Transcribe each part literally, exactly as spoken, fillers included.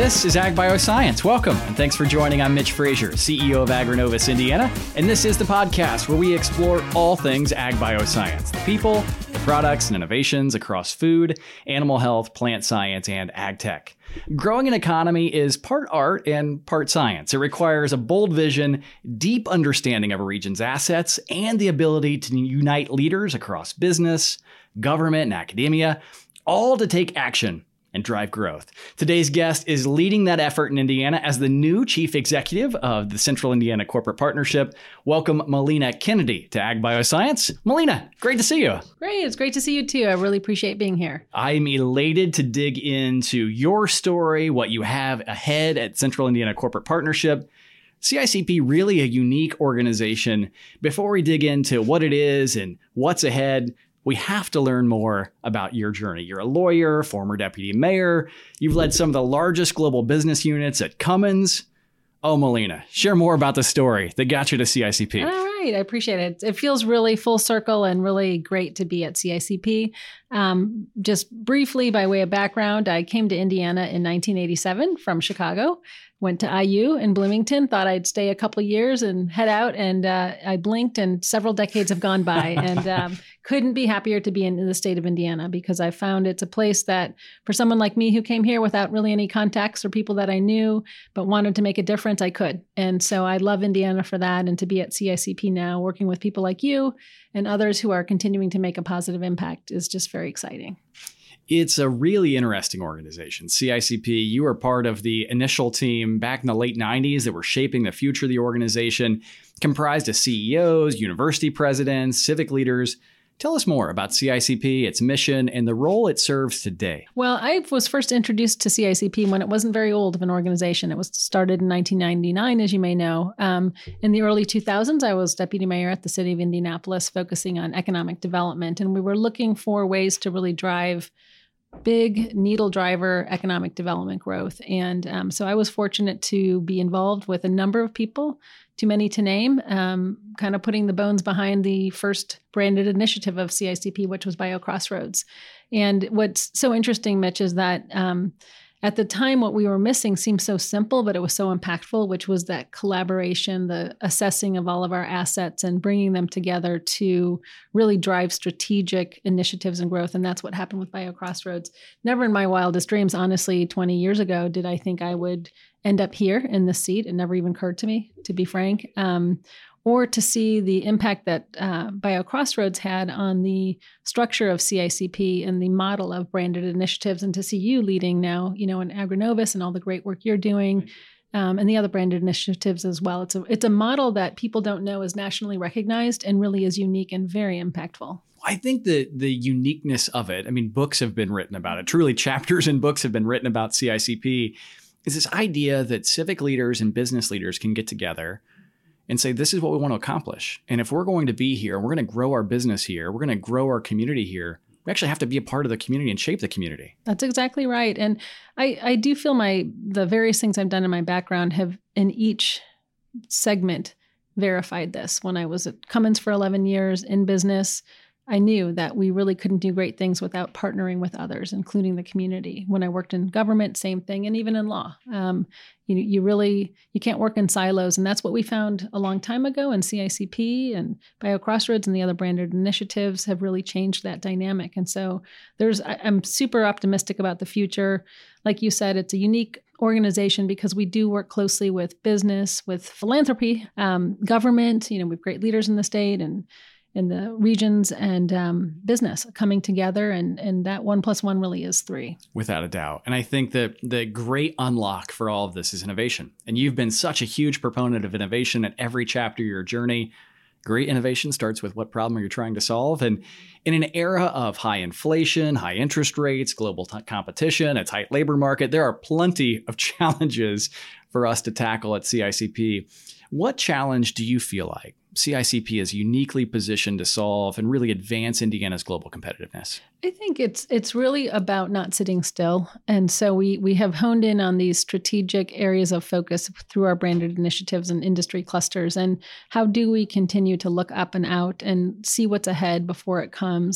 This is Ag Bioscience. Welcome, and thanks for joining. I'm Mitch Frazier, C E O of Agronovus Indiana, and this is the podcast where we explore all things Ag Bioscience, the people, the products, and innovations across food, animal health, plant science, and ag tech. Growing an economy is part art and part science. It requires a bold vision, deep understanding of a region's assets, and the ability to unite leaders across business, government, and academia, all to take action and drive growth. Today's guest is leading that effort in Indiana as the new chief executive of the Central Indiana Corporate Partnership. Welcome, Melina Kennedy, to Ag Bioscience. Melina, great to see you. Great. It's great to see you too. I really appreciate being here. I'm elated to dig into your story, what you have ahead at Central Indiana Corporate Partnership. C I C P, really a unique organization. Before we dig into what it is and what's ahead, we have to learn more about your journey. You're a lawyer, former deputy mayor. You've led some of the largest global business units at Cummins. Oh, Melina, share more about the story that got you to C I C P. All right. I appreciate it. It feels really full circle and really great to be at C I C P. Um, just briefly, by way of background, I came to Indiana in nineteen eighty-seven from Chicago. Went to I U in Bloomington, thought I'd stay a couple of years and head out. And uh, I blinked and several decades have gone by and um, couldn't be happier to be in, in the state of Indiana because I found it's a place that for someone like me who came here without really any contacts or people that I knew, but wanted to make a difference, I could. And so I love Indiana for that. And to be at C I C P now, working with people like you and others who are continuing to make a positive impact is just very exciting. It's a really interesting organization. C I C P, you were part of the initial team back in the late nineties that were shaping the future of the organization, comprised of C E Os, university presidents, civic leaders. Tell us more about C I C P, its mission, and the role it serves today. Well, I was first introduced to C I C P when it wasn't very old of an organization. It was started in nineteen ninety-nine, as you may know. Um, in the early two thousands, I was deputy mayor at the city of Indianapolis, focusing on economic development. And we were looking for ways to really drive big needle driver economic development growth. And um, so I was fortunate to be involved with a number of people, too many to name, um, kind of putting the bones behind the first branded initiative of C I C P, which was BioCrossroads. And what's so interesting, Mitch, is that um, at the time, what we were missing seemed so simple, but it was so impactful, which was that collaboration, the assessing of all of our assets and bringing them together to really drive strategic initiatives and growth. And that's what happened with BioCrossroads. Never in my wildest dreams, honestly, twenty years ago, did I think I would end up here in this seat. It never even occurred to me, to be frank. Um, or to see the impact that uh, BioCrossroads had on the structure of C I C P and the model of branded initiatives, and to see you leading now, you know, in Agronovus and all the great work you're doing, um, and the other branded initiatives as well. It's a it's a model that people don't know is nationally recognized and really is unique and very impactful. I think the the uniqueness of it, I mean, books have been written about it. Truly, chapters and books have been written about C I C P, is this idea that civic leaders and business leaders can get together and say, this is what we want to accomplish. And if we're going to be here, we're going to grow our business here, we're going to grow our community here, we actually have to be a part of the community and shape the community. That's exactly right. And I, I do feel my the various things I've done in my background have in each segment verified this. When I was at Cummins for eleven years in business, I knew that we really couldn't do great things without partnering with others, including the community. When I worked in government, same thing, and even in law. Um, you, you really, you can't work in silos. And that's what we found a long time ago. And C I C P and BioCrossroads and the other branded initiatives have really changed that dynamic. And so there's, I, I'm super optimistic about the future. Like you said, it's a unique organization because we do work closely with business, with philanthropy, um, government. You know, we have great leaders in the state and in the regions and um, business coming together. And, and that one plus one really is three. Without a doubt. And I think that the great unlock for all of this is innovation. And you've been such a huge proponent of innovation at every chapter of your journey. Great innovation starts with what problem you're trying to solve. And in an era of high inflation, high interest rates, global t- competition, a tight labor market, there are plenty of challenges for us to tackle at C I C P. What challenge do you feel like C I C P is uniquely positioned to solve and really advance Indiana's global competitiveness? I think it's it's really about not sitting still. And so we we have honed in on these strategic areas of focus through our branded initiatives and industry clusters. And how do we continue to look up and out and see what's ahead before it comes?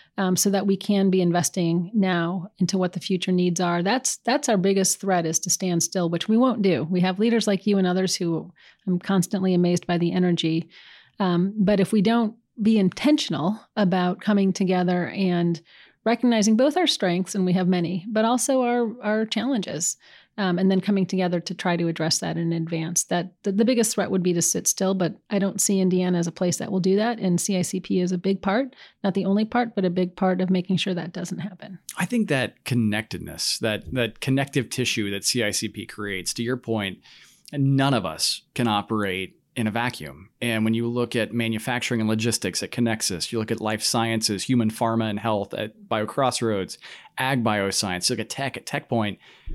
um, so that we can be investing now into what the future needs are. That's that's our biggest threat, is to stand still, which we won't do. We have leaders like you and others who I'm constantly amazed by the energy. Um, but if we don't be intentional about coming together and recognizing both our strengths, and we have many, but also our our challenges, um, and then coming together to try to address that in advance. That the, the biggest threat would be to sit still, but I don't see Indiana as a place that will do that. And C I C P is a big part, not the only part, but a big part of making sure that doesn't happen. I think that connectedness, that that connective tissue that C I C P creates, to your point, none of us can operate in a vacuum. And when you look at manufacturing and logistics at Connexus, you look at life sciences, human pharma and health at BioCrossroads, ag bioscience, you look at tech at TechPoint,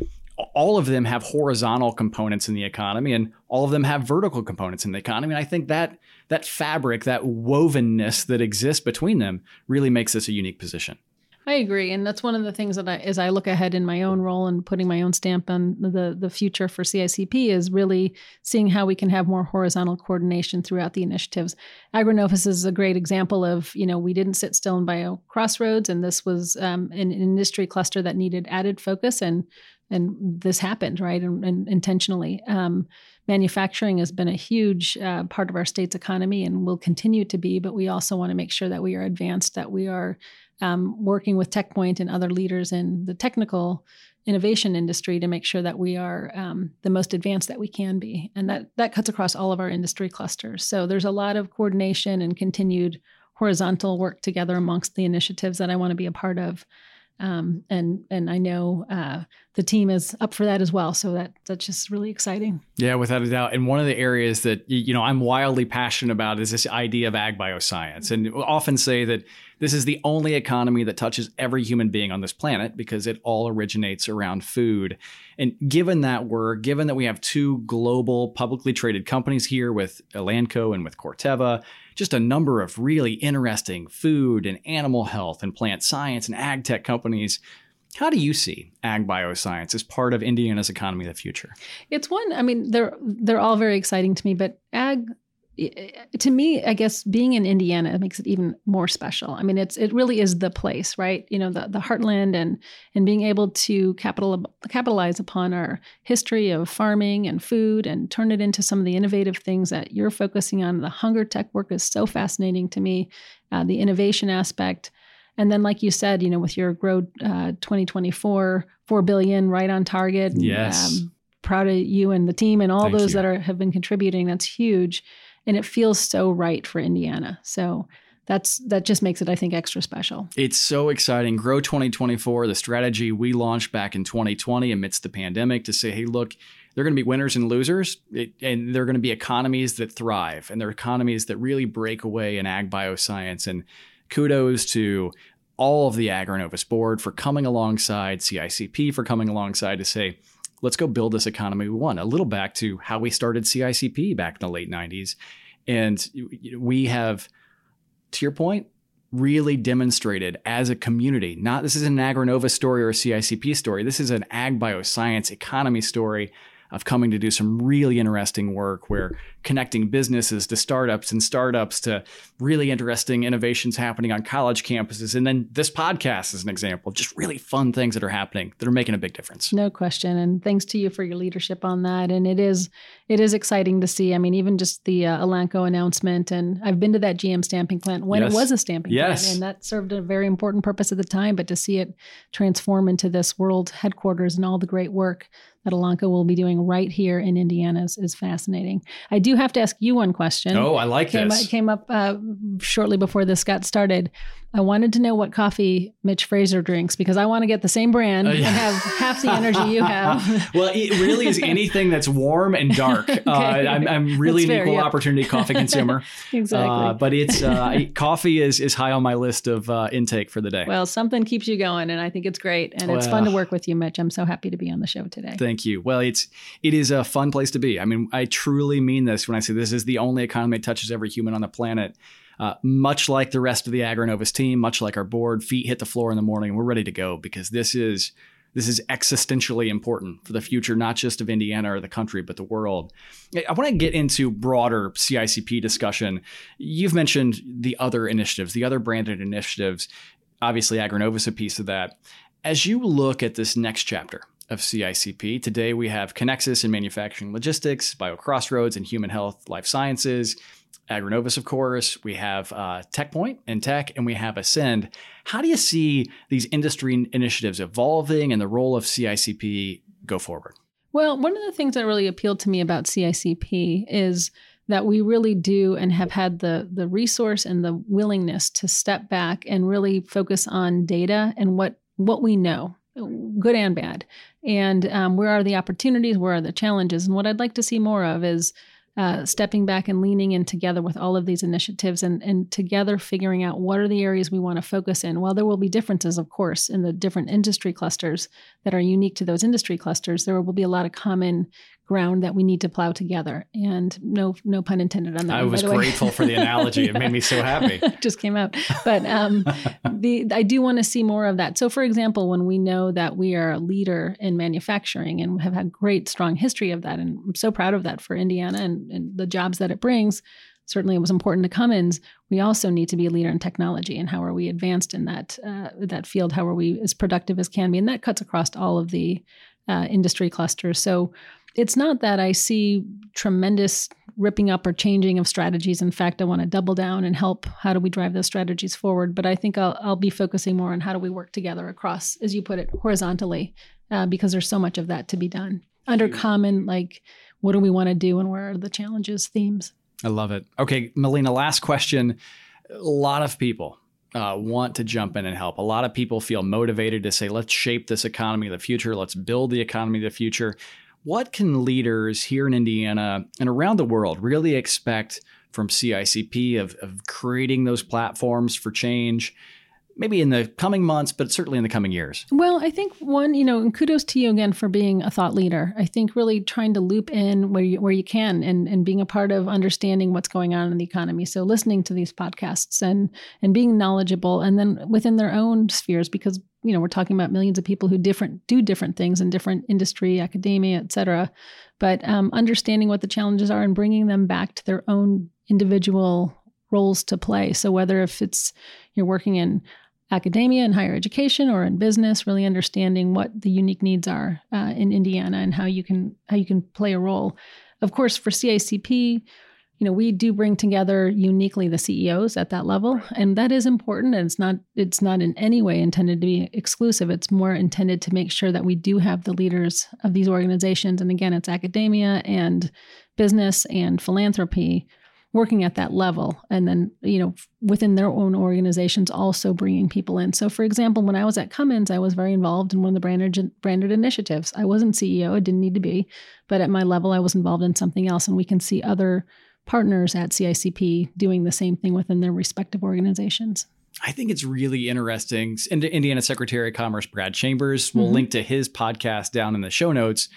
all of them have horizontal components in the economy, and all of them have vertical components in the economy. And I think that that fabric, that wovenness that exists between them really makes this a unique position. I agree. And that's one of the things that I, as I look ahead in my own role and putting my own stamp on the, the future for C I C P, is really seeing how we can have more horizontal coordination throughout the initiatives. AgriNovus is a great example of, you know, we didn't sit still in BioCrossroads, and this was um, an, an industry cluster that needed added focus, and and this happened, right, and, and intentionally. Um, manufacturing has been a huge uh, part of our state's economy and will continue to be, but we also want to make sure that we are advanced, that we are Um, working with TechPoint and other leaders in the technical innovation industry to make sure that we are um, the most advanced that we can be. And that that cuts across all of our industry clusters. So there's a lot of coordination and continued horizontal work together amongst the initiatives that I want to be a part of. Um, and and I know uh, the team is up for that as well. So that that's just really exciting. Yeah, without a doubt. And one of the areas that, you know, I'm wildly passionate about is this idea of ag bioscience. And we'll often say that this is the only economy that touches every human being on this planet, because it all originates around food. And given that we're, given that we have two global publicly traded companies here with Elanco and with Corteva, just a number of really interesting food and animal health and plant science and ag tech companies. How do you see ag bioscience as part of Indiana's economy of the future? It's one, I mean, they're they're all very exciting to me, but ag, to me, I guess being in Indiana makes it even more special. I mean, it's it really is the place, right? You know, the the heartland, and and being able to capital capitalize upon our history of farming and food and turn it into some of the innovative things that you're focusing on. The hunger tech work is so fascinating to me, uh, the innovation aspect. And then, like you said, you know, with your Grow uh, twenty twenty-four, four billion right on target. Yes. Um, proud of you and the team and all Thank those you. that are have been contributing. That's huge. And it feels so right for Indiana. So that's that just makes it, I think, extra special. It's so exciting. Grow twenty twenty-four, the strategy we launched back in twenty twenty amidst the pandemic to say, hey, look, there are going to be winners and losers, it, and there are going to be economies that thrive, and there are economies that really break away in ag bioscience. And kudos to all of the AgriNovus board for coming alongside, C I C P for coming alongside to say, let's go build this economy we want. A little back to how we started C I C P back in the late nineties. And we have, to your point, really demonstrated as a community, not this is an AgriNovus story or a C I C P story. This is an ag bioscience economy story of coming to do some really interesting work. We're connecting businesses to startups and startups to really interesting innovations happening on college campuses. And then this podcast is an example of just really fun things that are happening that are making a big difference. No question. And thanks to you for your leadership on that. And it is it is exciting to see. I mean, even just the uh, Elanco announcement. And I've been to that G M stamping plant when Yes. it was a stamping Yes. plant. And that served a very important purpose at the time. But to see it transform into this world headquarters and all the great work that Elanco will be doing right here in Indiana is, is fascinating. I do have to ask you one question. Oh, I like came, this. It came up uh, shortly before this got started. I wanted to know what coffee Mitch Fraser drinks, because I want to get the same brand Uh, yeah. and have half the energy you have. Well, it really is anything that's warm and dark. Okay. Uh, I'm, I'm really That's an fair, equal yep. opportunity coffee consumer. Exactly. Uh, but it's uh, coffee is is high on my list of uh, intake for the day. Well, something keeps you going, and I think it's great. And it's fun to Well. work with you, Mitch. I'm so happy to be on the show today. Thank you. Well, it's it is a fun place to be. I mean, I truly mean this when I say this is the only economy that touches every human on the planet. Uh, much like the rest of the AgriNovus team, much like our board, feet hit the floor in the morning and we're ready to go, because this is this is existentially important for the future, not just of Indiana or the country, but the world. I want to get into broader C I C P discussion. You've mentioned the other initiatives, the other branded initiatives. Obviously, AgriNova is a piece of that. As you look at this next chapter of C I C P, today we have Connexus in manufacturing logistics, BioCrossroads in human health, life sciences, AgriNovus, of course. We have uh, TechPoint in tech, and we have Ascend. How do you see these industry initiatives evolving and the role of C I C P go forward? Well, one of the things that really appealed to me about C I C P is that we really do and have had the the resource and the willingness to step back and really focus on data and what what we know, good and bad, and um, where are the opportunities, where are the challenges, and what I'd like to see more of is Uh, stepping back and leaning in together with all of these initiatives and, and together figuring out what are the areas we want to focus in. While there will be differences, of course, in the different industry clusters that are unique to those industry clusters, there will be a lot of common ground that we need to plow together. And no no pun intended on that. I one, was by the grateful way. for the analogy. It made me so happy. Just came out. But um, the I do want to see more of that. So, for example, when we know that we are a leader in manufacturing and have had great, strong history of that, and I'm so proud of that for Indiana and, and the jobs that it brings, certainly it was important to Cummins. We also need to be a leader in technology, and how are we advanced in that uh, that field? How are we as productive as can be? And that cuts across all of the uh, industry clusters. So it's not that I see tremendous ripping up or changing of strategies. In fact, I want to double down and help. How do we drive those strategies forward? But I think I'll, I'll be focusing more on how do we work together across, as you put it, horizontally, uh, because there's so much of that to be done. Under common, like, what do we want to do and where are the challenges, themes? I love it. Okay, Melina, last question. A lot of people uh, want to jump in and help. A lot of people feel motivated to say, let's shape this economy of the future. Let's build the economy of the future. What can leaders here in Indiana and around the world really expect from C I C P of, of creating those platforms for change, maybe in the coming months, but certainly in the coming years? Well, I think one, you know, and kudos to you again for being a thought leader. I think really trying to loop in where you, where you can and, and being a part of understanding what's going on in the economy. So listening to these podcasts and and being knowledgeable, and then within their own spheres, because, you know, we're talking about millions of people who different do different things in different industry, academia, et cetera. But um, understanding what the challenges are and bringing them back to their own individual roles to play. So whether if it's you're working in academia and higher education or in business, really understanding what the unique needs are uh, in Indiana and how you can how you can play a role. Of course, for C I C P, you know, we do bring together uniquely the C E Os at that level, and that is important. And it's not it's not in any way intended to be exclusive. It's more intended to make sure that we do have the leaders of these organizations. And again, it's academia and business and philanthropy working at that level, and then, you know, within their own organizations also bringing people in. So, for example, when I was at Cummins, I was very involved in one of the branded, branded initiatives. I wasn't C E O, I didn't need to be, but at my level, I was involved in something else, and we can see other partners at C I C P doing the same thing within their respective organizations. I think it's really interesting. Indiana Secretary of Commerce Brad Chambers, we'll mm-hmm. link to his podcast down in the show notes.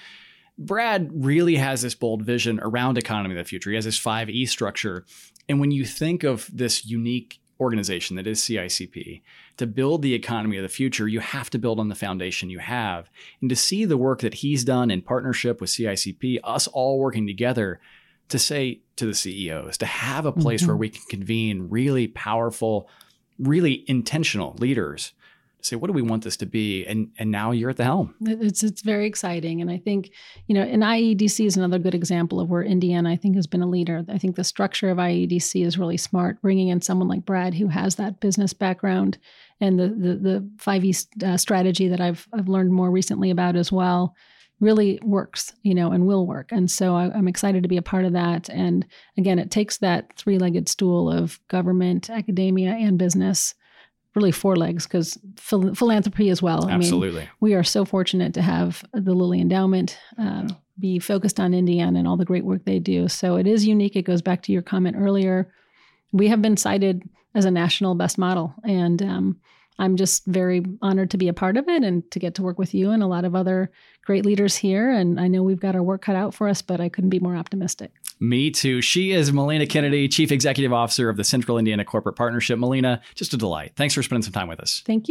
Brad really has this bold vision around economy of the future. He has this five E structure. And when you think of this unique organization that is C I C P, to build the economy of the future, you have to build on the foundation you have. And to see the work that he's done in partnership with C I C P, us all working together to say to the C E Os, to have a place mm-hmm. where we can convene really powerful, really intentional leaders, say, what do we want this to be? And and now you're at the helm. It's it's very exciting. And I think, you know, and I E D C is another good example of where Indiana, I think, has been a leader. I think the structure of I E D C is really smart, bringing in someone like Brad who has that business background, and the the, the five E uh, strategy that I've I've learned more recently about as well really works, you know, and will work. And so I, I'm excited to be a part of that. And again, it takes that three-legged stool of government, academia, and business, really four legs, because phil- philanthropy as well. Absolutely. I mean, we are so fortunate to have the Lilly Endowment um, be focused on Indiana and all the great work they do. So it is unique. It goes back to your comment earlier. We have been cited as a national best model, and um, I'm just very honored to be a part of it and to get to work with you and a lot of other great leaders here. And I know we've got our work cut out for us, but I couldn't be more optimistic. Me too. She is Melina Kennedy, Chief Executive Officer of the Central Indiana Corporate Partnership. Melina, just a delight. Thanks for spending some time with us. Thank you.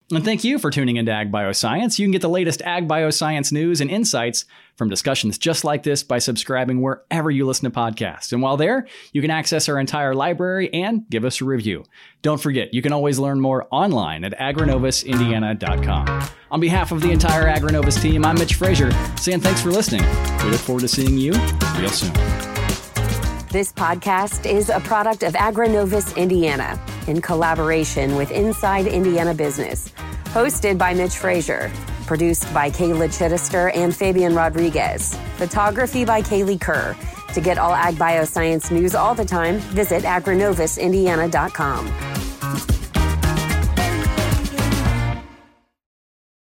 And thank you for tuning into Ag Bioscience. You can get the latest Ag Bioscience news and insights from discussions just like this by subscribing wherever you listen to podcasts. And while there, you can access our entire library and give us a review. Don't forget, you can always learn more online at agronovus indiana dot com. On behalf of the entire AgriNovus team, I'm Mitch Frazier, saying thanks for listening. We look forward to seeing you real soon. This podcast is a product of AgriNovus Indiana in collaboration with Inside Indiana Business. Hosted by Mitch Frazier. Produced by Kayla Chittister and Fabian Rodriguez. Photography by Kaylee Kerr. To get all Ag Bioscience news all the time, visit agronovus indiana dot com.